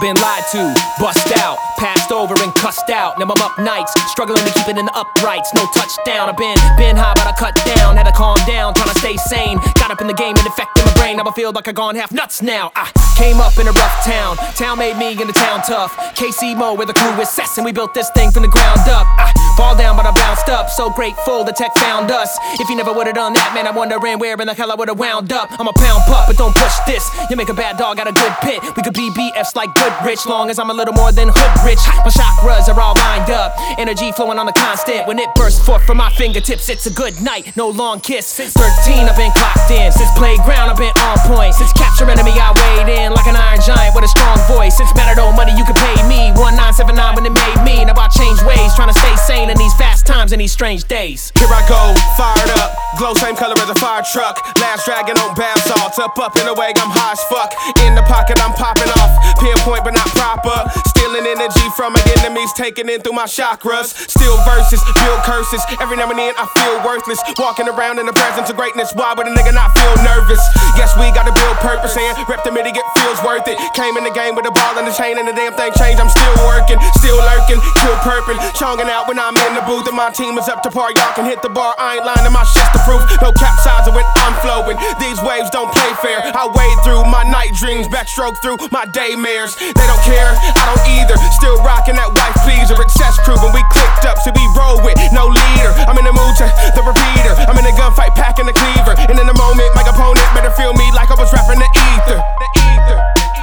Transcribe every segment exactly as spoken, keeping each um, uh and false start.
been lied to, bust out, passed over and cussed out. Now I'm up nights, struggling to keep it in the uprights. No touchdown, I've been, been high but I cut down. Had to calm down, trying to stay sane. Got up in the game and affected my brain. Now I feel like I gone half nuts now. I came up in a rough town, town made me into town tough. K C Mo where the crew is cess and we built this thing from the ground up. I fall down but I bounced up, so grateful the tech found us. If you never would've done that, man, I'm wondering where in the hell I would've wound up. I'm a pound pup, but don't push this. You make a bad dog out of good pit. We could be B Fs like Goodrich, long as I'm a little more than hood rich. My chakras are all lined up, energy flowing on the constant. When it bursts forth from my fingertips, it's a good night, no long kiss. Since thirteen I've been clocked in, since playground I've been on point. Since capture enemy I weighed in like an iron giant with a strong voice. Since matador money you could pay me, one nine seven nine when it made me. Now I change ways, trying to stay sane in these fast times and these strange days. Here I go, fired up, glow same color as a fire truck. Last dragon on bath salts, up up in a way I'm high as fuck. In the pocket I'm popping off, pinpoint but not proper. Stealing energy from my enemies, taking in through my chakras. Still verses, build curses, every now and then I feel worthless. Walking around in the presence of greatness, why would a nigga not feel nervous? Yes, we gotta build purpose and rep the midi, it feels worth it. Came in the game with a ball and the chain and the damn thing changed. I'm still working, still lurking, kill purping, chonging out when I'm in the booth and my team is up to par. Y'all can hit the bar, I ain't lying, my shit's the proof. No capsizing when I'm flowing, these waves don't play fair. I wade through my night dreams, backstroke through my daymares. They don't care, I don't either. Still rocking that wife pleaser, excess crew when we clicked up, so we roll with no leader. I'm in the mood to the repeater, I'm in a gunfight packing the cleaver. And in the moment, my opponent better feel me like I was rapping the ether. The ether.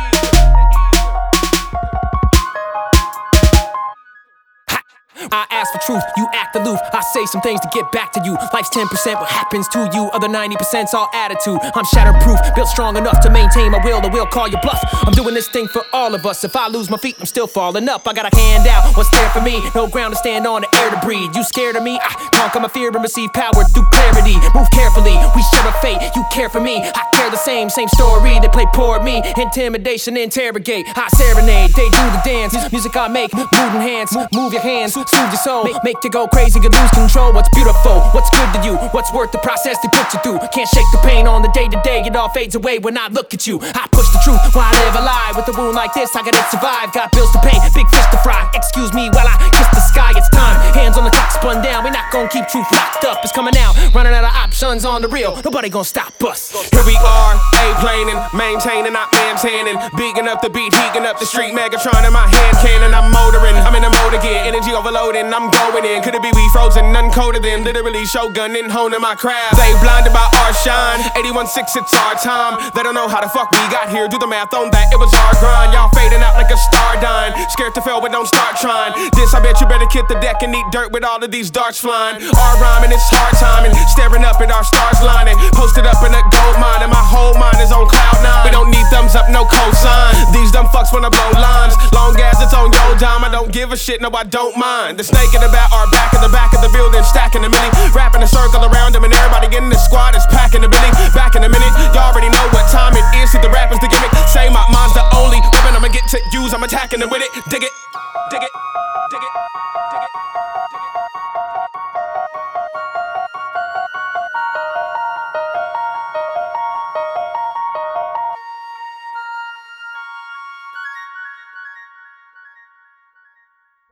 I ask for truth, you act aloof. I say some things to get back to you. Life's ten percent what happens to you, other ninety percent's all attitude. I'm shatterproof, built strong enough to maintain my will. The will call your bluff. I'm doing this thing for all of us. If I lose my feet, I'm still falling up. I got a hand out, what's there for me? No ground to stand on, the air to breathe. You scared of me? I conquer my fear and receive power through clarity. Move carefully, we share a fate. You care for me, I care the same. Same story, they play poor me. Intimidation, interrogate. I serenade, they do the dance. Music I make, moving hands. Move your hands, soothe your soul. Make, make you go crazy, you lose control. What's beautiful, what's good to you, what's worth the process they put you through. Can't shake the pain on the day to day, it all fades away when I look at you. I push the truth while I live a lie. With a wound like this, I gotta survive. Got bills to pay, big fish to fry. Excuse me while I kiss the sky, it's time. Hands on the clock, spun down. We're not gonna keep truth locked up. It's coming out, running out of options on the real. Nobody gonna stop us. Here we are, A-planing, maintaining, not maintaining. Beating up the beat, heating up the street. Megatron in my hand cannon, I'm motoring. I'm in the mode again, energy overloading. I'm going in, could it be we frozen, uncoated them? Literally shogunning, honing my craft. They blinded by our shine, eighty-one six, it's our time. They don't know how the fuck we got here, do the math on that, it was our grind. Y'all fading out like a star dying, scared to fail but don't start trying. This I bet you better kick the deck and eat dirt with all of these darts flying. Our rhyming, it's hard timing, staring up at our stars lining. Posted up in a gold mine and my whole mind is on cloud nine. We don't need thumbs up, no cosign. These dumb fucks wanna blow lines, long as it's on your dime. I don't give a shit, no I don't mind. The snake in the back, our back in the back of the building, stacking a milli, wrapping a circle around them and everybody in the squad is packing a billy. Back in a minute, y'all already know what time it is. See the rappers, the gimmick, say my mind's the only weapon I'ma get to use. I'm attacking them with it, dig it, dig it, dig it, dig it, dig it.